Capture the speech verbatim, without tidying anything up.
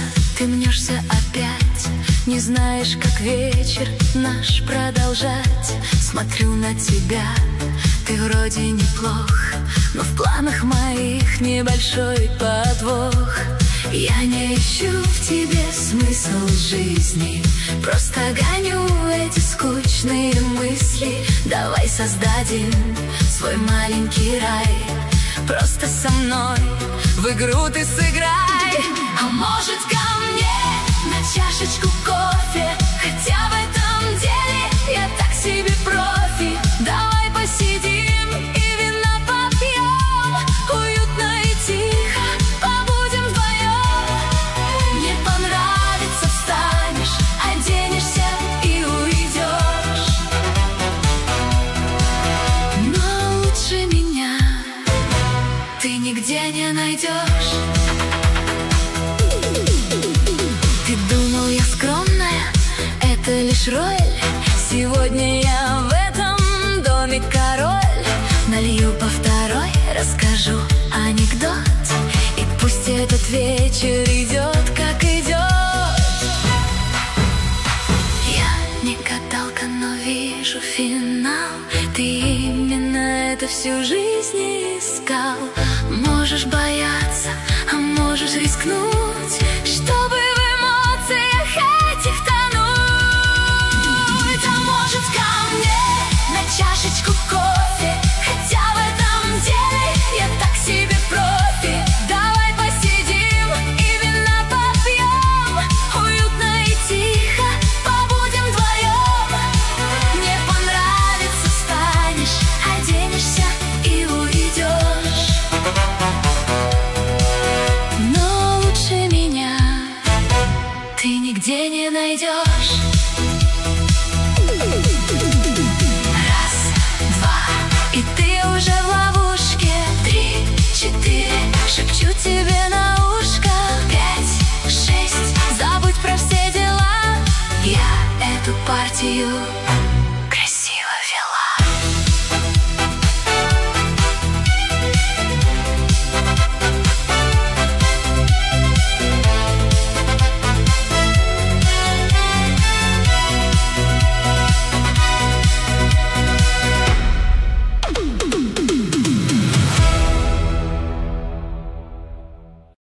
ты мнешься опять, не знаешь, как вечер наш продолжать. Смотрю на тебя, ты вроде неплох, но в планах моих небольшой подвох. Я не ищу в тебе смысл жизни, просто гоню эти скучные мысли. Давай создадим свой маленький рай, просто со мной в игру ты сыграй. А может, ко мне на чашечку кофе? Хотя в этом деле я так себе профи. Давай посидим и вина попьем, уютно и тихо побудем вдвоем. Мне понравится, встанешь, оденешься и уйдешь. Но лучше меня ты нигде не найдешь. Ты думал, я скромная, это лишь роль. Сегодня я в этом доме король. Налью по второй, расскажу анекдот, и пусть этот вечер идет, как идет. Я не гадалка, но вижу финал. Ты именно это всю жизнь искал. Можешь бояться, а можешь рискнуть, чтобы в эмоциях этих тонуть. А может, ко мне на чашечку кофе? Хотя в этом деле я так себе профи. Давай посидим и вина попьем, уютно и тихо побудем вдвоем. Мне понравится, встанешь, оденешься и уйдешь. Но лучше меня ты нигде не найдешь. Раз, два, и ты уже в ловушке. Три, четыре, шепчу тебе на ушко. Пять, шесть, забудь про все дела. Я эту партию